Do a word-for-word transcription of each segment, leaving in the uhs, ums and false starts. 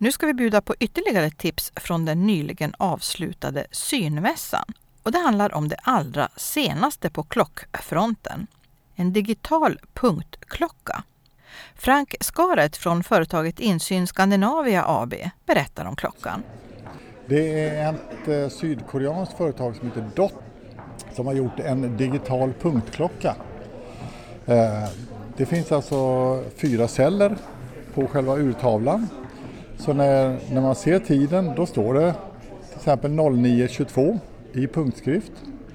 Nu ska vi bjuda på ytterligare tips från den nyligen avslutade synmässan. Och det handlar om det allra senaste på klockfronten. En digital punktklocka. Frank Skaret från företaget Insyn Skandinavia A B berättar om klockan. Det är ett eh, sydkoreanskt företag som heter Dot som har gjort en digital punktklocka. Eh, det finns alltså fyra celler på själva urtavlan. Så när, när man ser tiden då står det till exempel noll nio tjugotvå i punktskrift.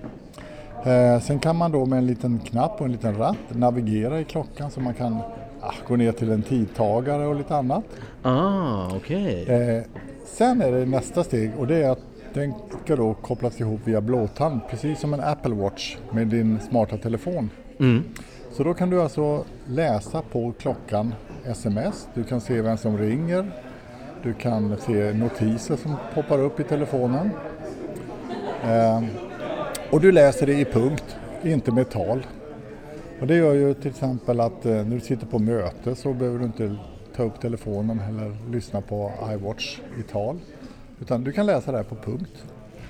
Eh, sen kan man då med en liten knapp och en liten ratt navigera i klockan så man kan ah, gå ner till en tidtagare och lite annat. Ah, okej. Okay. Eh, sen är det nästa steg och det är att den ska då kopplas ihop via blåtand precis som en Apple Watch med din smarta telefon. Mm. Så då kan du alltså läsa på klockan sms, du kan se vem som ringer, du kan se notiser som poppar upp i telefonen. Eh, och du läser det i punkt, inte med tal. Och det gör ju till exempel att eh, när du sitter på möte så behöver du inte ta upp telefonen eller lyssna på iWatch i tal. Utan du kan läsa det här på punkt.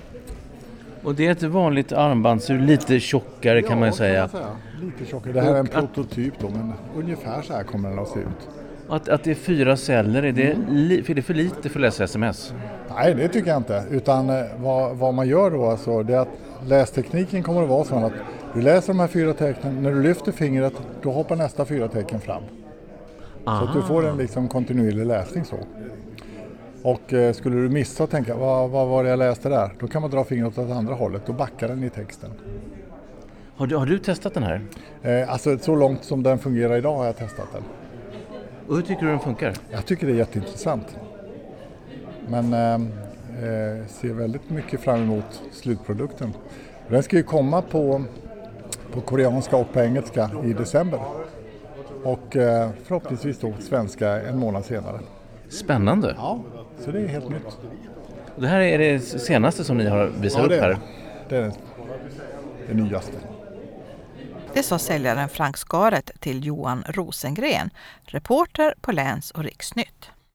Och det är ett vanligt armbandsur, lite tjockare kan ja, man säga. Kan man säga. Lite tjockare. Det här är en prototyp då, men ungefär så här kommer den att se ut. Att, att det är fyra celler, är det, li, är det för lite för att läsa sms? Nej, det tycker jag inte. Utan eh, vad, vad man gör då alltså, det är att lästekniken kommer att vara så att du läser de här fyra tecknen, när du lyfter fingret då hoppar nästa fyra tecken fram. Aha. Så att du får en liksom kontinuerlig läsning så. Och eh, skulle du missa och tänka, vad, vad var det jag läste där? Då kan man dra fingret åt andra hållet, då backar den i texten. Har du, har du testat den här? Eh, alltså så långt som den fungerar idag har jag testat den. Och hur tycker du den funkar? Jag tycker det är jätteintressant. Men eh, ser väldigt mycket fram emot slutprodukten. Den ska ju komma på, på koreanska och på engelska i december. Och eh, förhoppningsvis då svenska en månad senare. Spännande. Ja, så det är helt nytt. Det här är det senaste som ni har visat ja, det upp här? Det är det, det nyaste. Det sa säljaren Frank Skaret till Johan Rosengren, reporter på Läns- och Riksnytt.